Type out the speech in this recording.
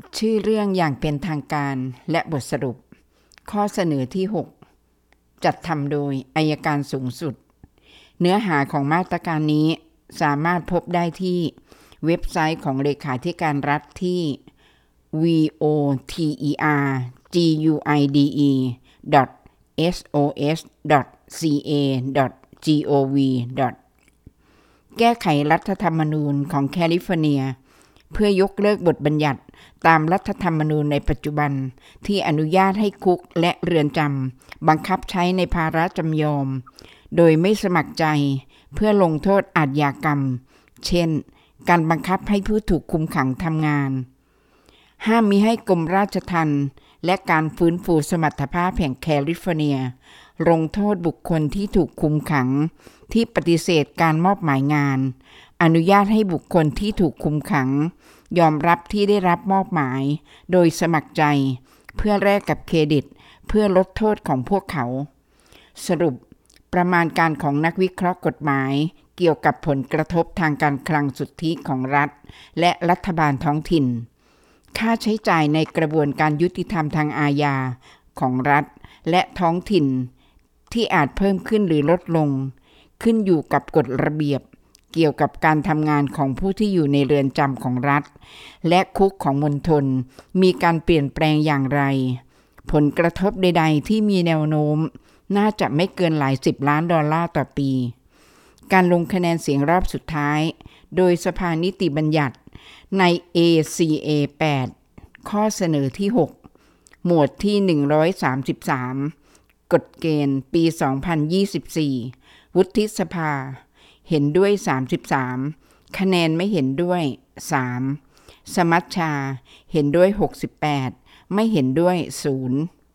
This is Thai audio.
ชื่อเรื่องอย่างเป็นทางการและบทสรุปข้อเสนอที่ 6 จัดทำโดยอัยการสูงสุดเนื้อหาของมาตรการนี้สามารถพบได้ที่เว็บไซต์ของเลขาธิการรัฐที่ voterguide.sos.ca.gov. แก้ไขรัฐธรรมนูญของแคลิฟอร์เนียเพื่อยกเลิกบทบัญญัติตามรัฐธรรมนูญในปัจจุบันที่อนุญาตให้คุกและเรือนจำบังคับใช้ในภาระจำยอมโดยไม่สมัครใจเพื่อลงโทษอาชญากรรมเช่นการบังคับให้ผู้ถูกคุมขังทำงานห้ามมิให้กรมราชทัณฑ์และการฟื้นฟูสมรรถภาพแห่งแคลิฟอร์เนียลงโทษบุคคลที่ถูกคุมขังที่ปฏิเสธการมอบหมายงานอนุญาตให้บุคคลที่ถูกคุมขังยอมรับที่ได้รับมอบหมายโดยสมัครใจเพื่อแลกกับเครดิตเพื่อลดโทษของพวกเขาสรุปประมาณการของนักวิเคราะห์กฎหมายเกี่ยวกับผลกระทบทางการคลังสุทธิของรัฐและรัฐบาลท้องถิ่นค่าใช้จ่ายในกระบวนการยุติธรรมทางอาญาของรัฐและท้องถิ่นที่อาจเพิ่มขึ้นหรือลดลงขึ้นอยู่กับกฎระเบียบเกี่ยวกับการทำงานของผู้ที่อยู่ในเรือนจำของรัฐและคุกของมณฑลมีการเปลี่ยนแปลงอย่างไรผลกระทบใดๆที่มีแนวโน้มน่าจะไม่เกินหลาย10 ล้านดอลลาร์ต่อปีการลงคะแนนเสียงรอบสุดท้ายโดยสภานิติบัญญัติใน ACA 8 ข้อเสนอที่ 6 หมวดที่133กฎเกณฑ์ปี 2024 วุฒิสภาเห็นด้วย33คะแนนไม่เห็นด้วย3สมัชชาเห็นด้วย68ไม่เห็นด้วย0